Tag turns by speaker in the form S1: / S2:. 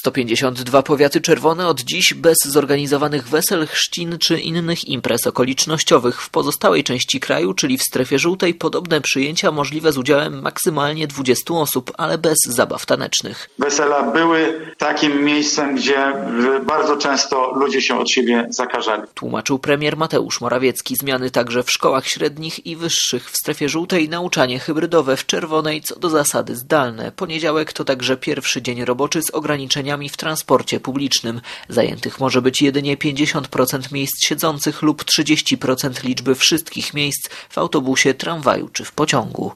S1: 152 powiaty czerwone od dziś bez zorganizowanych wesel, chrzcin czy innych imprez okolicznościowych. W pozostałej części kraju, czyli w strefie żółtej, podobne przyjęcia możliwe z udziałem maksymalnie 20 osób, ale bez zabaw tanecznych.
S2: Wesela były takim miejscem, gdzie bardzo często ludzie się od siebie zakażali.
S1: Tłumaczył premier Mateusz Morawiecki. Zmiany także w szkołach średnich i wyższych. W strefie żółtej nauczanie hybrydowe, w czerwonej co do zasady zdalne. Poniedziałek to także pierwszy dzień roboczy z ograniczeniami w transporcie publicznym. Zajętych może być jedynie 50% miejsc siedzących lub 30% liczby wszystkich miejsc w autobusie, tramwaju czy w pociągu.